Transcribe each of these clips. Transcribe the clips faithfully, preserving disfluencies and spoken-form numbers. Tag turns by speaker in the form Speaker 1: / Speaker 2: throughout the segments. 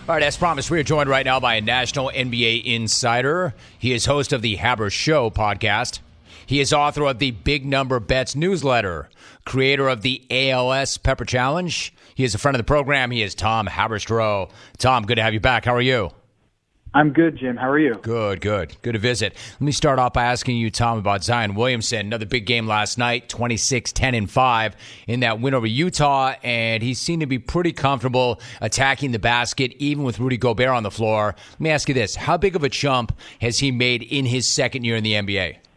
Speaker 1: All right, as promised, we are joined right now by a national N B A insider. He is host of the Haber Show podcast. He is author of the Big Number Bets newsletter, creator of the A L S Pepper Challenge. He is a friend of the program. He is Tom Haberstroh. Tom, good to have you back. How are you?
Speaker 2: I'm good, Jim. How are you?
Speaker 1: Good, good. Good to visit. Let me start off by asking you, Tom, about Zion Williamson. Another big game last night, twenty-six, ten, and five in that win over Utah, and he seemed to be pretty comfortable attacking the basket, even with Rudy Gobert on the floor. Let me ask you this. How big of a jump has he made in his second year in the N B A?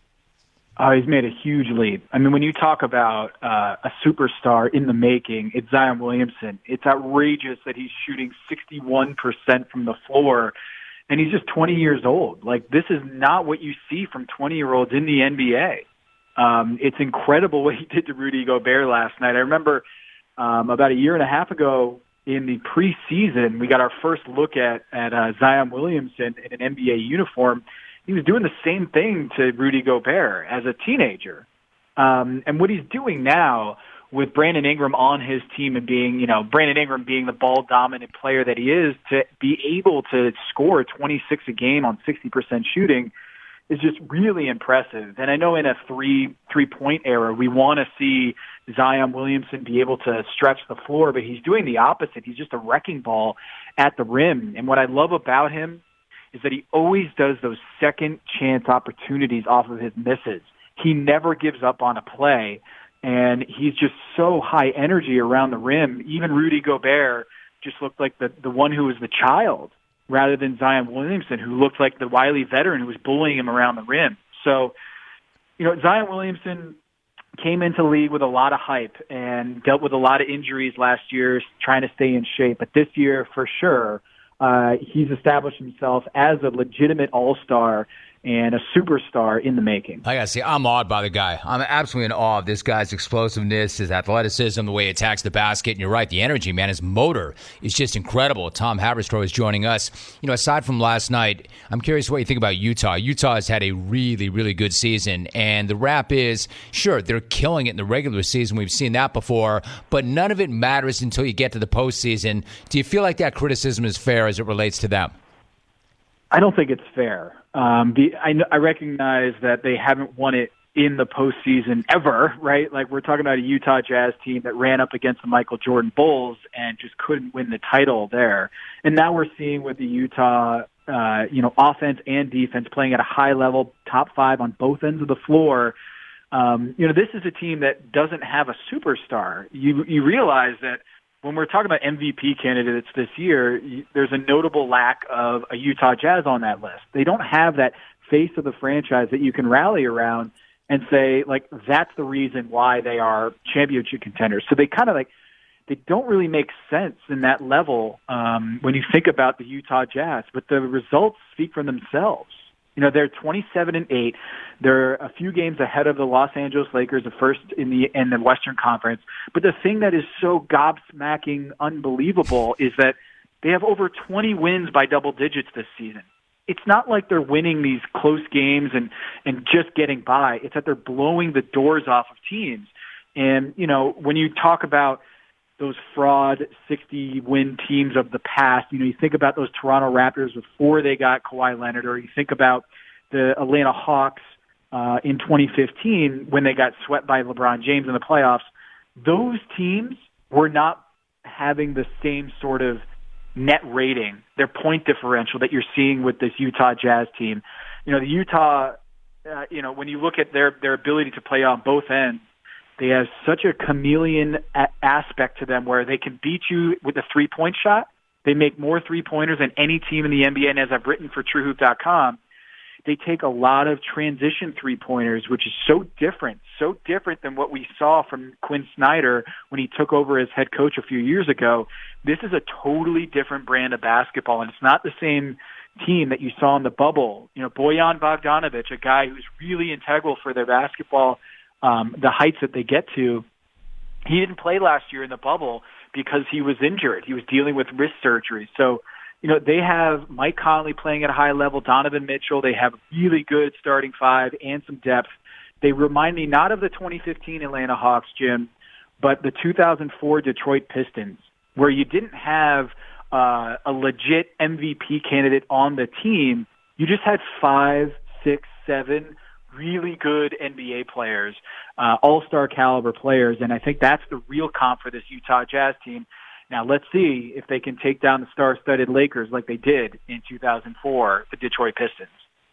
Speaker 2: Oh, he's made a huge leap. I mean, when you talk about uh, a superstar in the making, it's Zion Williamson. It's outrageous that he's shooting sixty-one percent from the floor, and he's just twenty years old. Like, this is not what you see from twenty-year-olds in the N B A. Um, it's incredible what he did to Rudy Gobert last night. I remember um, about a year and a half ago in the preseason, we got our first look at, at uh, Zion Williamson in an N B A uniform. He was doing the same thing to Rudy Gobert as a teenager. Um, and what he's doing now with Brandon Ingram on his team and being, you know, Brandon Ingram being the ball-dominant player that he is, to be able to score twenty-six a game on sixty percent shooting is just really impressive. And I know in a three, three-point era, we want to see Zion Williamson be able to stretch the floor, but he's doing the opposite. He's just a wrecking ball at the rim. And what I love about him is that he always does those second chance opportunities off of his misses. He never gives up on a play, and he's just so high energy around the rim. Even Rudy Gobert just looked like the, the one who was the child rather than Zion Williamson, who looked like the wily veteran who was bullying him around the rim. So, you know, Zion Williamson came into the league with a lot of hype and dealt with a lot of injuries last year, trying to stay in shape. But this year, for sure, Uh, he's established himself as a legitimate all-star and a superstar in the making.
Speaker 1: I gotta say, I'm awed by the guy. I'm absolutely in awe of this guy's explosiveness, his athleticism, the way he attacks the basket. And you're right, the energy, man, his motor is just incredible. Tom Haberstroh is joining us. You know, aside from last night, I'm curious what you think about Utah. Utah has had a really, really good season. And the rap is, sure, they're killing it in the regular season. We've seen that before. But none of it matters until you get to the postseason. Do you feel like that criticism is fair as it relates to them?
Speaker 2: I don't think it's fair. Um, the, I, I recognize that they haven't won it in the postseason ever, right? Like, we're talking about a Utah Jazz team that ran up against the Michael Jordan Bulls and just couldn't win the title there. And now we're seeing with the Utah, uh, you know, offense and defense playing at a high level, top five on both ends of the floor. Um, you know, this is a team that doesn't have a superstar. You, you realize that when we're talking about M V P candidates this year, there's a notable lack of a Utah Jazz on that list. They don't have that face of the franchise that you can rally around and say, like, that's the reason why they are championship contenders. So they kind of like, they don't really make sense in that level um, when you think about the Utah Jazz, but the results speak for themselves. You know, they're twenty-seven and eight. They're a few games ahead of the Los Angeles Lakers, the first in the in the Western Conference. But the thing that is so gobsmacking unbelievable is that they have over twenty wins by double digits this season. It's not like they're winning these close games and, and just getting by. It's that they're blowing the doors off of teams. And, you know, when you talk about those fraud sixty-win teams of the past, you know, you think about those Toronto Raptors before they got Kawhi Leonard, or you think about the Atlanta Hawks uh, in twenty fifteen when they got swept by LeBron James in the playoffs. Those teams were not having the same sort of net rating, their point differential that you're seeing with this Utah Jazz team. You know, the Utah, uh, you know, when you look at their, their ability to play on both ends, they have such a chameleon a- aspect to them where they can beat you with a three-point shot. They make more three-pointers than any team in the N B A, and as I've written for True Hoop dot com, they take a lot of transition three-pointers, which is so different, so different than what we saw from Quinn Snyder when he took over as head coach a few years ago. This is a totally different brand of basketball, and it's not the same team that you saw in the bubble. You know, Bojan Bogdanovic, a guy who's really integral for their basketball, um, the heights that they get to, he didn't play last year in the bubble because he was injured. He was dealing with wrist surgery. So, you know, they have Mike Conley playing at a high level, Donovan Mitchell. They have really good starting five and some depth. They remind me not of the twenty fifteen Atlanta Hawks, Jim, but the two thousand four Detroit Pistons, where you didn't have uh, a legit M V P candidate on the team, you just had five, six, seven really good N B A players, uh, all-star caliber players, and I think that's the real comp for this Utah Jazz team. Now, let's see if they can take down the star-studded Lakers like they did in two thousand four, the Detroit Pistons.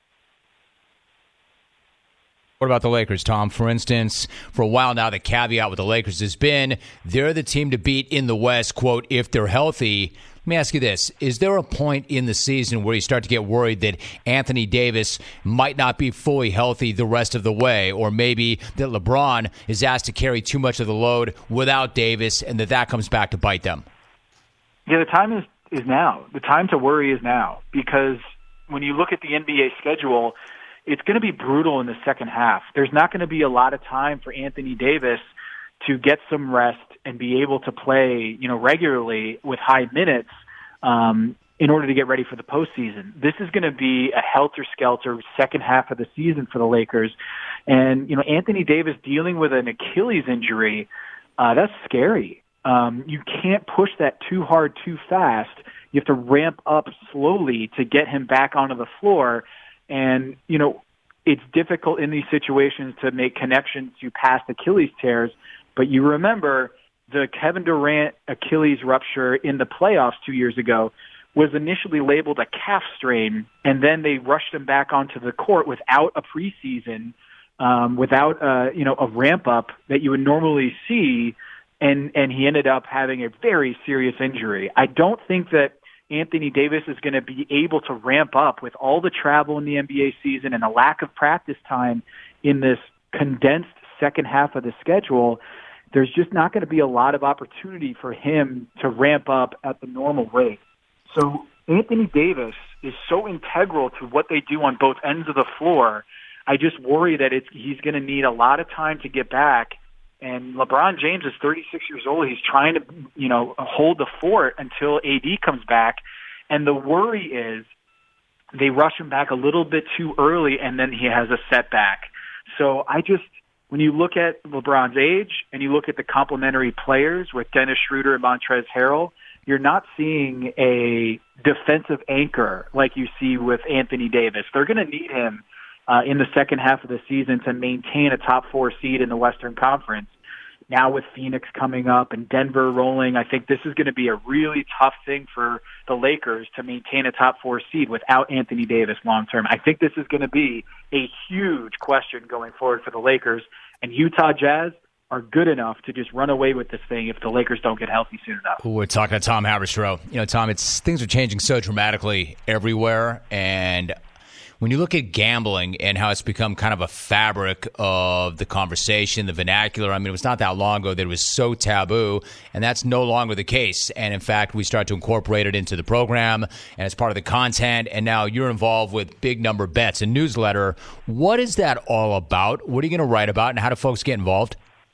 Speaker 1: What about the Lakers, Tom? For instance, for a while now, the caveat with the Lakers has been they're the team to beat in the West, quote, if they're healthy. Let me ask you this. Is there a point in the season where you start to get worried that Anthony Davis might not be fully healthy the rest of the way, or maybe that LeBron is asked to carry too much of the load without Davis and that that comes back to bite them?
Speaker 2: Yeah, the time is, is now. The time to worry is now, because when you look at the N B A schedule, it's going to be brutal in the second half. There's not going to be a lot of time for Anthony Davis to get some rest and be able to play, you know, regularly with high minutes um, in order to get ready for the postseason. This is going to be a helter-skelter second half of the season for the Lakers. And, you know, Anthony Davis dealing with an Achilles injury, uh, that's scary. Um, you can't push that too hard, too fast. You have to ramp up slowly to get him back onto the floor. And, you know, it's difficult in these situations to make connections to past Achilles tears. But you remember the Kevin Durant Achilles rupture in the playoffs two years ago was initially labeled a calf strain, and then they rushed him back onto the court without a preseason, um, without, uh, you know, a ramp-up that you would normally see, and, and he ended up having a very serious injury. I don't think that Anthony Davis is going to be able to ramp up with all the travel in the N B A season and a lack of practice time in this condensed second half of the schedule. There's just not going to be a lot of opportunity for him to ramp up at the normal rate. So Anthony Davis is so integral to what they do on both ends of the floor. I just worry that it's, he's going to need a lot of time to get back. And LeBron James is thirty-six years old. He's trying to, you know, hold the fort until A D comes back. And the worry is they rush him back a little bit too early, and then he has a setback. So I just, when you look at LeBron's age and you look at the complementary players with Dennis Schroeder and Montrezl Harrell, you're not seeing a defensive anchor like you see with Anthony Davis. They're going to need him Uh, in the second half of the season to maintain a top four seed in the Western Conference. Now with Phoenix coming up and Denver rolling, I think this is going to be a really tough thing for the Lakers to maintain a top four seed without Anthony Davis long term. I think this is going to be a huge question going forward for the Lakers, and Utah Jazz are good enough to just run away with this thing if the Lakers don't get healthy soon enough.
Speaker 1: We're talking to Tom Haberstroh. You know, Tom, it's things are changing so dramatically everywhere, and when you look at gambling and how it's become kind of a fabric of the conversation, the vernacular, I mean, it was not that long ago that it was so taboo, and that's no longer the case. And in fact, we start to incorporate it into the program, and it's part of the content, and now you're involved with Big Number Bets, a newsletter. What is that all about? What are you going to write about, and how do folks get involved?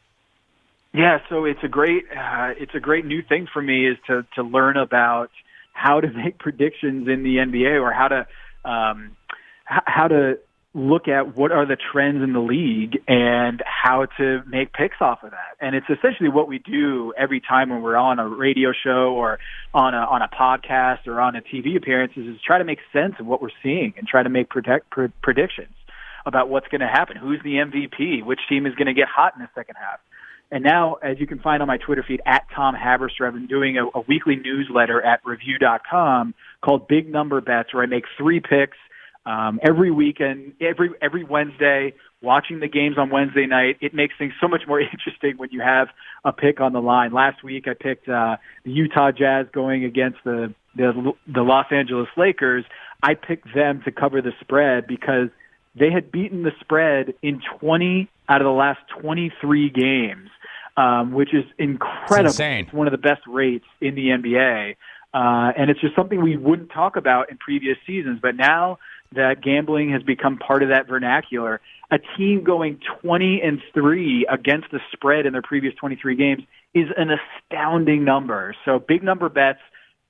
Speaker 2: Yeah, so it's a great uh, it's a great new thing for me is to, to learn about how to make predictions in the N B A, or how to um, how to look at what are the trends in the league and how to make picks off of that. And it's essentially what we do every time when we're on a radio show or on a, on a podcast or on a T V appearance is try to make sense of what we're seeing and try to make predict, pre- predictions about what's going to happen. Who's the M V P? Which team is going to get hot in the second half? And now, as you can find on my Twitter feed, at Tom Haberstroh, I've been doing a, a weekly newsletter at review dot com called Big Number Bets, where I make three picks Um, every weekend, every every Wednesday, watching the games on Wednesday night. It makes things so much more interesting when you have a pick on the line. Last week, I picked uh, the Utah Jazz going against the, the the Los Angeles Lakers. I picked them to cover the spread because they had beaten the spread in twenty out of the last twenty-three games, um, which is incredible.
Speaker 1: It's insane.
Speaker 2: It's one of the best rates in the N B A. Uh, and it's just something we wouldn't talk about in previous seasons. But now that gambling has become part of that vernacular, a team going twenty and three against the spread in their previous twenty-three games is an astounding number. So Big Number Bets,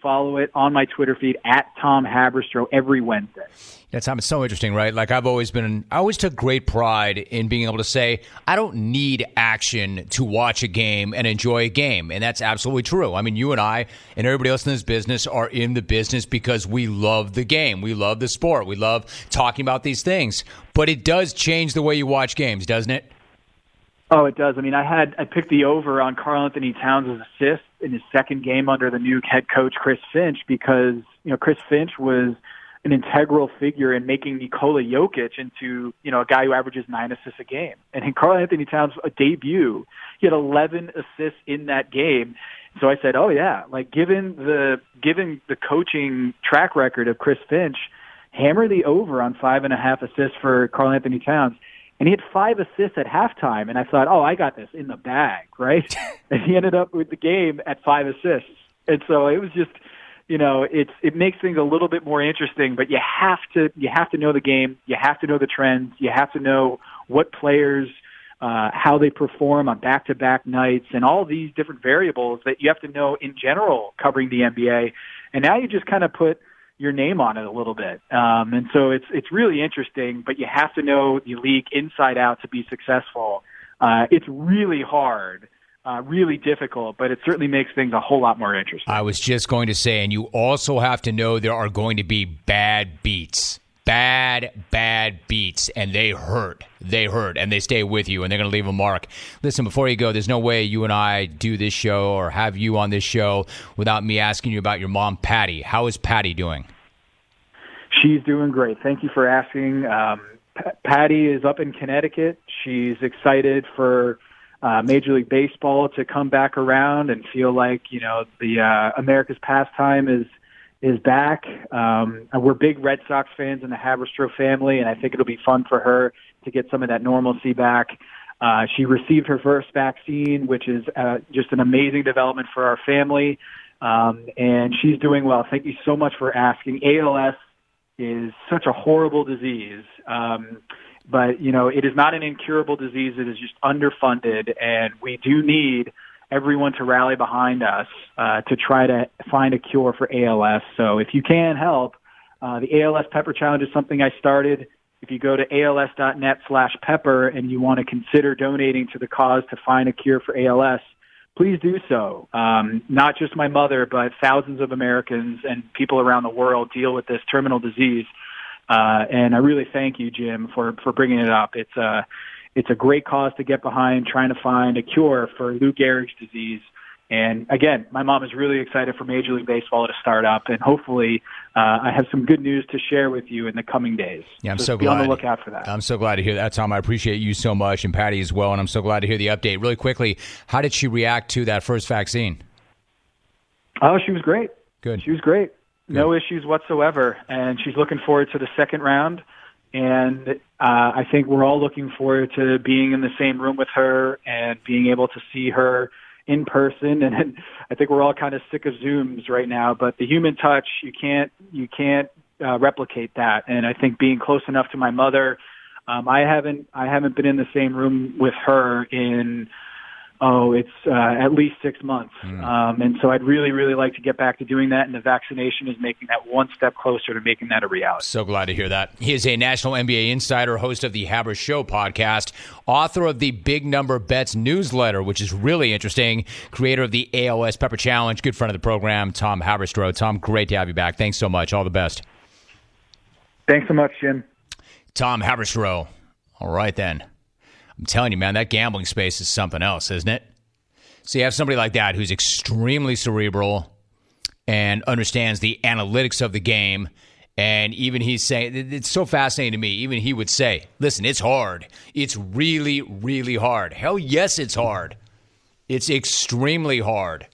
Speaker 2: follow it on my Twitter feed at Tom Haberstroh every Wednesday.
Speaker 1: Yeah, Tom, it's so interesting, right? Like I've always been, I always took great pride in being able to say, I don't need action to watch a game and enjoy a game. And that's absolutely true. I mean, you and I and everybody else in this business are in the business because we love the game. We love the sport. We love talking about these things. But it does change the way you watch games, doesn't it?
Speaker 2: Oh, it does. I mean, I had I picked the over on Karl Anthony Towns' assist in his second game under the new head coach Chris Finch because, you know, Chris Finch was an integral figure in making Nikola Jokic into, you know, a guy who averages nine assists a game. And in Karl Anthony Towns' debut, he had eleven assists in that game. So I said, oh yeah, like given the given the coaching track record of Chris Finch, hammer the over on five and a half assists for Karl Anthony Towns. And he had five assists at halftime, and I thought, oh, I got this in the bag, right? And he ended up with the game at five assists. And so it was just, you know, it's it makes things a little bit more interesting, but you have to you have to know the game, you have to know the trends, you have to know what players, uh, how they perform on back-to-back nights, and all these different variables that you have to know in general covering the N B A. And now you just kind of put your name on it a little bit. Um, and so it's it's really interesting, but you have to know the league inside out to be successful. Uh, it's really hard, uh, really difficult, but it certainly makes things a whole lot more interesting.
Speaker 1: I was just going to say, and you also have to know there are going to be bad beats. Bad, bad beats, and they hurt. They hurt, and they stay with you, and they're going to leave a mark. Listen, before you go, there's no way you and I do this show or have you on this show without me asking you about your mom, Patty. How is Patty doing?
Speaker 2: She's doing great. Thank you for asking. Um, P- Patty is up in Connecticut. She's excited for uh, Major League Baseball to come back around and feel like, you know, the uh, America's pastime is is back. Um, and we're big Red Sox fans in the Haberstroh family, and I think it'll be fun for her to get some of that normalcy back. Uh, she received her first vaccine, which is uh, just an amazing development for our family, um, and she's doing well. Thank you so much for asking. A L S is such a horrible disease, um, but, you know, it is not an incurable disease. It is just underfunded, and we do need everyone to rally behind us uh, to try to find a cure for A L S. So if you can help, uh, the A L S Pepper Challenge is something I started. If you go to als.net slash pepper and you want to consider donating to the cause to find a cure for A L S, please do so. Um, not just my mother, but thousands of Americans and people around the world deal with this terminal disease. Uh, and I really thank you, Jim, for, for bringing it up. It's a, it's a great cause to get behind, trying to find a cure for Lou Gehrig's disease. And again, my mom is really excited for Major League Baseball to start up, and hopefully uh, I have some good news to share with you in the coming days.
Speaker 1: Yeah, I'm
Speaker 2: so,
Speaker 1: so
Speaker 2: be
Speaker 1: glad.
Speaker 2: on the lookout for that.
Speaker 1: I'm so glad to hear that, Tom. I appreciate you so much, and Patty as well, and I'm so glad to hear the update. Really quickly, how did she react to that first vaccine?
Speaker 2: Oh, she was great.
Speaker 1: Good.
Speaker 2: She was great.
Speaker 1: Good.
Speaker 2: No issues whatsoever, and she's looking forward to the second round. And uh, I think we're all looking forward to being in the same room with her and being able to see her in person. And I think we're all kind of sick of Zooms right now, but the human touch, you can't, you can't uh, replicate that. And I think being close enough to my mother, um, I haven't, I haven't been in the same room with her in, oh, it's uh, at least six months. Mm. Um, and so I'd really, really like to get back to doing that. And the vaccination is making that one step closer to making that a reality.
Speaker 1: So glad to hear that. He is a national N B A insider, host of the Haber Show podcast, author of the Big Number Bets newsletter, which is really interesting, creator of the A L S Pepper Challenge, good friend of the program, Tom Haberstroh. Tom, great to have you back. Thanks so much. All the best.
Speaker 2: Thanks so much, Jim.
Speaker 1: Tom Haberstroh. All right, then. I'm telling you, man, that gambling space is something else, isn't it? So you have somebody like that who's extremely cerebral and understands the analytics of the game. And even he's saying, it's so fascinating to me, even he would say, listen, it's hard. It's really, really hard. Hell yes, it's hard. It's extremely hard.